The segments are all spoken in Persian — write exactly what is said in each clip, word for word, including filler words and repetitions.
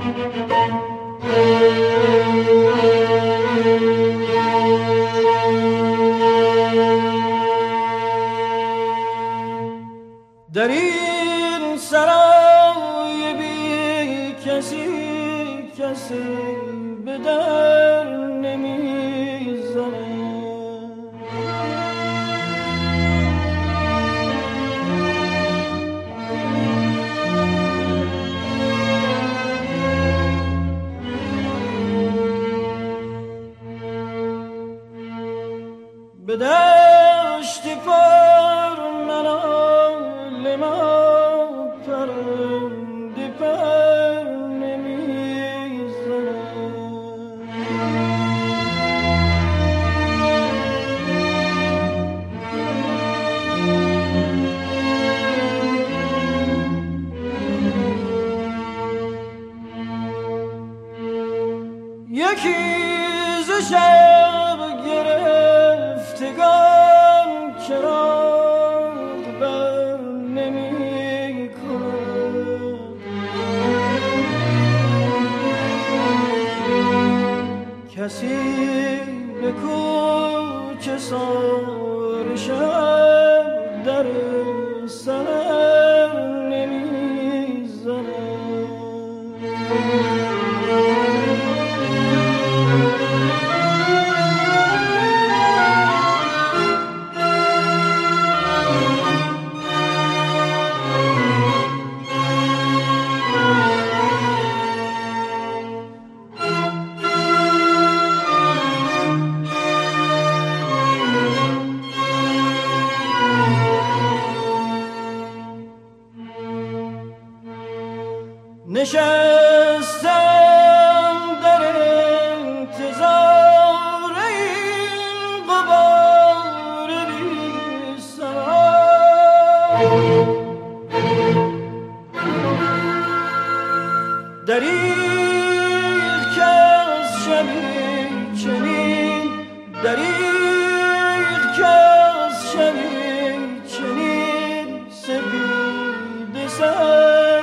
در این سرای بی کسی کسی به در نمیزنه. به دشت پر منال ما پرنده پر نمیزنه. یکی ز شب گرفتگان چراغ بر نمی کند. کسی به کوچه سار شب در سر نمی زند. نشستم در انتظار این غبار بی سرا. دریغ که از شبی چنین دریغ که از شبی چنین سپید سر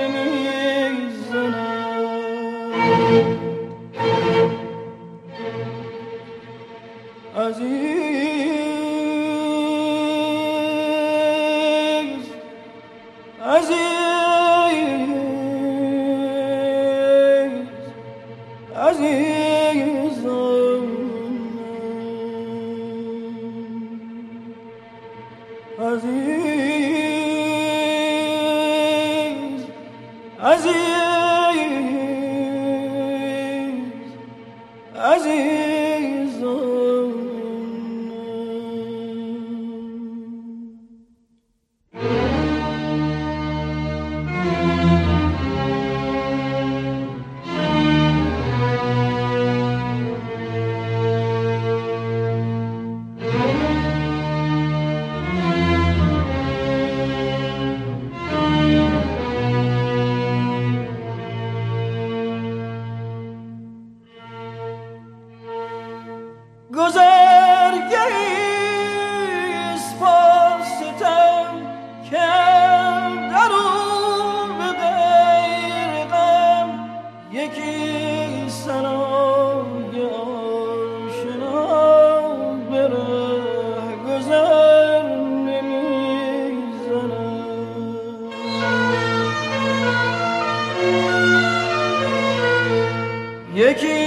عزیز عزیز عزیزم عزیز عزیز عزیزم. گذرگه‌ایست با ستم که در او به غیر غم یکی سرای آشنا به رهگذر نمی‌زند. یکی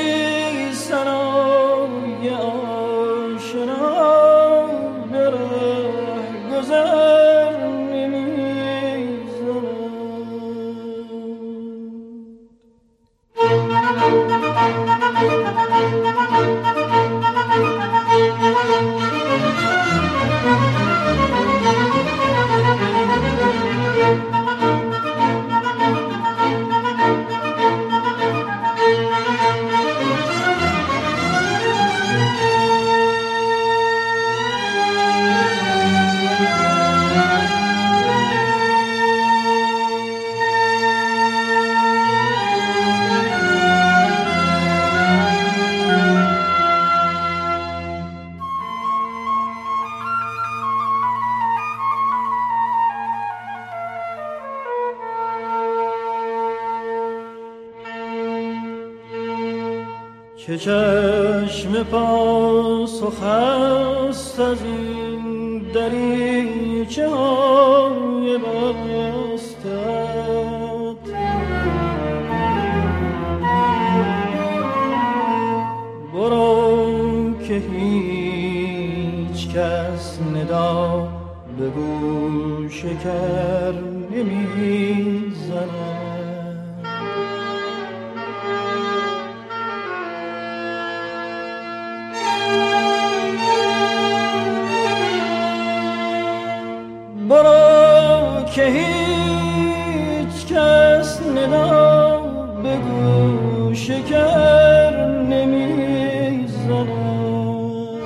سرای آشنا به رهگذر نمی‌زند. که چشم پاسخ است از این دریچه های بستت. برو که هیچ کس ندا به گوش کر نمی زند. برو که هیچ کس ندا به گوش کر نمی زند.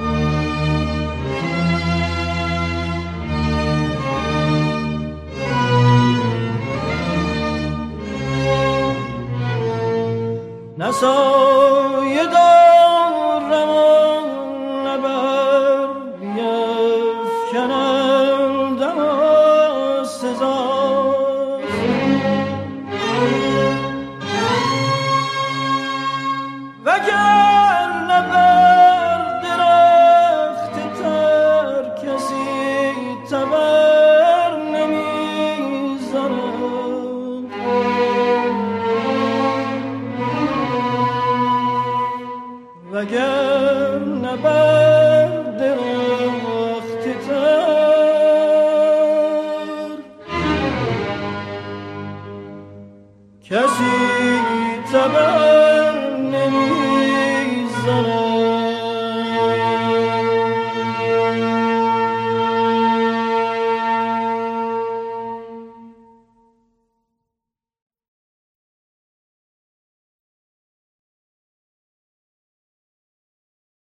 نه سایه دارم و نه بر بیفکنندم و سزاست. وگر